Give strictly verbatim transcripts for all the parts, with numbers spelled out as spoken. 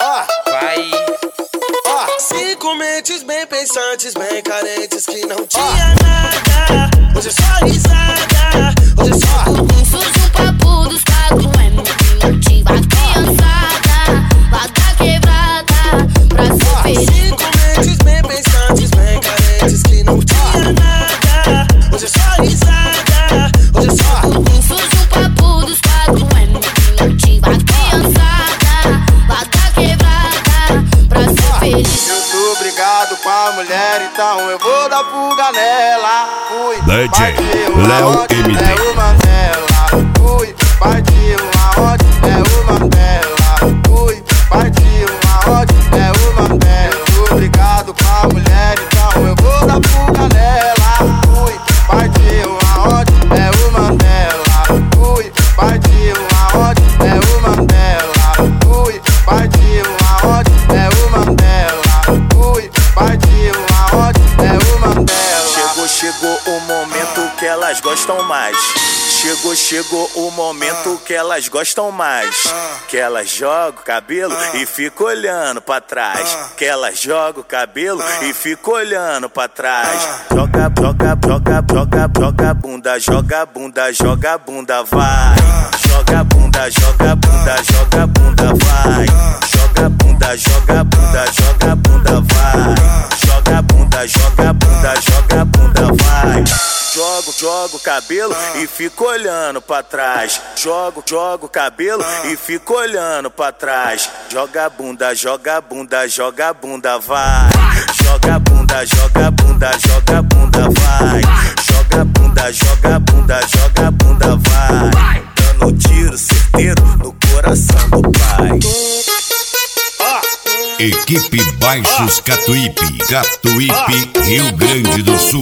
Ah, vai. Ah, Cinco mentes bem pensantes, bem carentes, que não tinha nada. Hoje é só risada, hoje é só Confuso um papo dos quatro M que motiva a criançada lá da quebrada pra ser feliz. cinco mentes bem pensantes, bem carentes, que não tinha nada. Hoje é só risada, hoje é só Confuso um papo dos quatro M que motiva a criançada lá da quebrada pra ser feliz. eu tô brigado com a mulher, então eu vou dar fuga nela. Fui, D J partiu Léo aonde M D. é o Mandela. Fui, partiu aonde é o Mandela. Fui, partiu aonde é o Mandela. Eu tô brigado com a mulher, então eu vou dar fuga nela. Fui, partiu aonde é o Mandela. Fui, partiu aonde é o Mandela. Fui, partiu aonde é o Mandela. Fui, partiu aonde é o Mandela. Chegou, chegou o momento que elas gostam mais. Chegou, chegou o momento que elas gostam mais. Que elas jogam o cabelo e ficam olhando pra trás. Que elas jogam o cabelo e ficam olhando pra trás. Joga, joga, joga, joga, joga bunda, joga bunda, joga bunda, vai. Joga bunda, joga bunda, joga bunda, vai. Joga bunda, joga bunda, joga bunda, vai. Joga bunda, joga bunda, joga bunda, vai. Jogo, jogo o cabelo e fico olhando pra trás. Jogo, jogo o cabelo e fico olhando pra trás. Joga bunda, joga bunda, joga bunda, vai. Joga bunda, joga bunda, joga bunda, vai. Joga bunda, joga bunda, joga bunda, vai. Dando tiro certeiro no coração do pai. Equipe Baixos Catuípe, Catuípe, Rio Grande do Sul.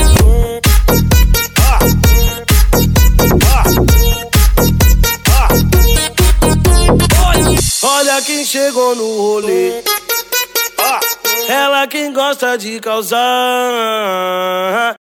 Olha quem chegou no rolê. Ela quem gosta de causar.